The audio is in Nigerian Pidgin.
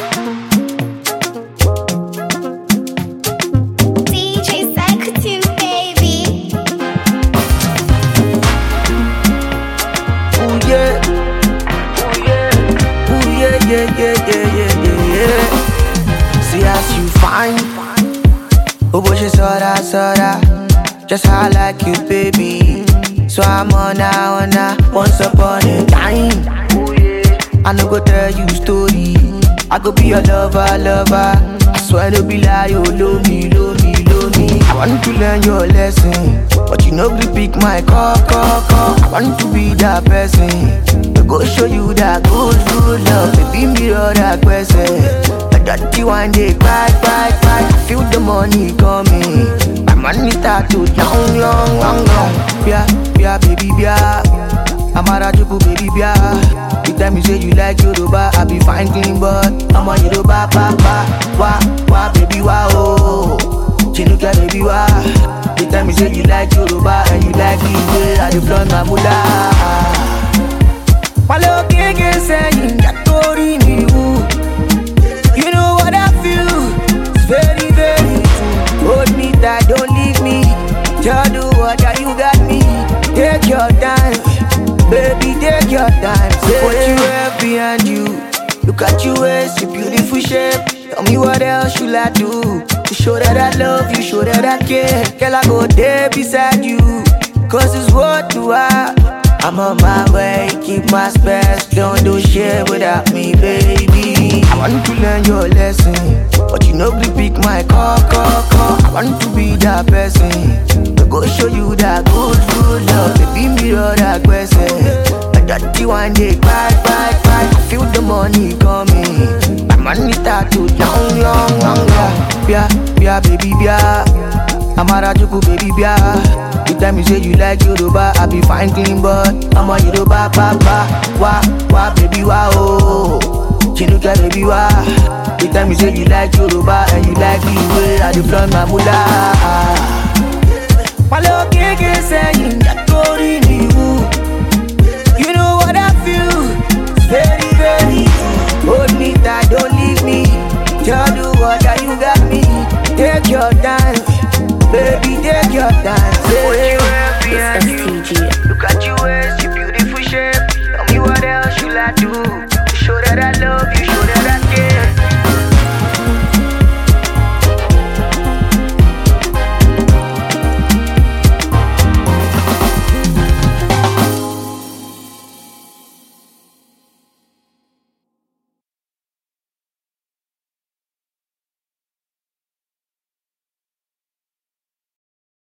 DJ Psycho baby. Ooh yeah, ooh yeah, ooh yeah, yeah. See as you fine, oh boy she sorta, just how I like you, baby. So I'm on now, once upon a time. I no go tell you story, I go be your lover. I swear to be like you, love me. I want to learn your lesson, but you know we pick my call. I want to be that person, to go show you that good love. Baby, mirror that question. I dirty one day, cry. Feel the money coming. My money start to long. Yeah, baby, yeah. I'm a Rajuku, baby, yeah. The time you say you like Yoruba, I be fine, clean, but I'm a Yoruba, wah, baby, wah, oh. Chinuka, baby, wah. The time you say you like Yoruba, and you like the way I deploy my mullah. Palo keke saying, Yatori ni woo. You know what I feel, it's very, very true. Hold me tight, don't leave me. Just do what you got me. Take your time, baby, take your time. Say what you have behind you. Look at you, it's a beautiful shape. Tell me what else should I do to show that I love you, show that I care. Girl, I go there beside you, cause it's what you are. I'm on my way, keep my space. Don't do shit without me, baby. I want to learn your lesson, but you know we pick my call. I want to be that person, to go show you that good love. Baby, mirror that question. I dirty one day, cry. Feel the money coming. My money start to long. Yeah, baby, yeah. I'm a Rajuku, baby, yeah. The time you say you like Yoruba, I be fine, clean, but I'm a Yoruba, wah, baby, wah, oh. Chinuka, baby, wah. The time you say you like Yoruba, and you like the way I deploy my mullah. Palo keke saying, Yatori ni woo. You know what I feel, it's very, very true. Hold me tight, don't leave me. Just do what you got me. Take your time, baby, take your time.